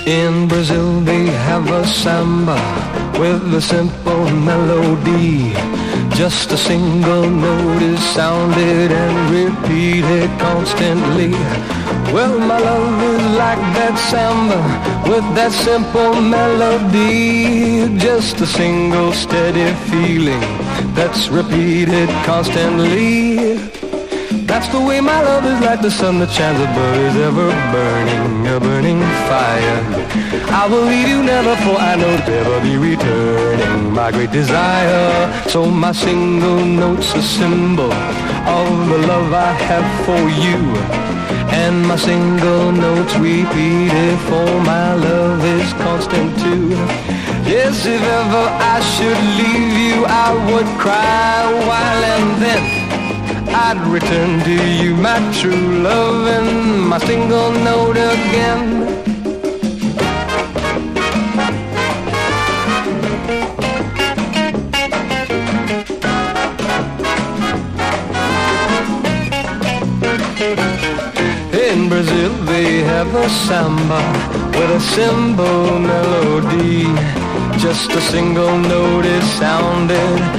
In Brazil they have a samba with a simple melody. Just a single note is sounded and repeated constantly. Well, my love is like that samba with that simple melody. Just a single steady feeling that's repeated constantly. That's the way my love is, like the sun that shines above is ever burning, a burning fire. I will leave you never, for I know to ever be returning, my great desire. So my single note's a symbol of the love I have for you, and my single note's repeated, for my love is constant too. Yes, if ever I should leave you, I would cry a while, and then I'd return to you my true love and my single note again. In Brazil they have a samba with a simple melody. Just a single note is sounded